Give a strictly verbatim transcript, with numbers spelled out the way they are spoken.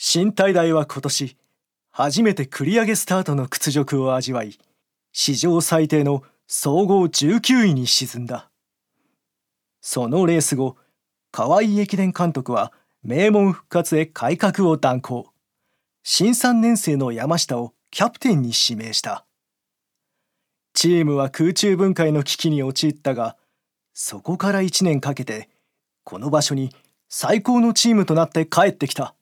新体大は今年初めて繰り上げスタートの屈辱を味わい、史上最低の総合じゅうきゅういに沈んだ。そのレース後、河合駅伝監督は名門復活へ改革を断行。新さんねん生の山下をキャプテンに指名した。チームは空中分解の危機に陥ったが、そこからいちねんかけてこの場所に最高のチームとなって帰ってきた。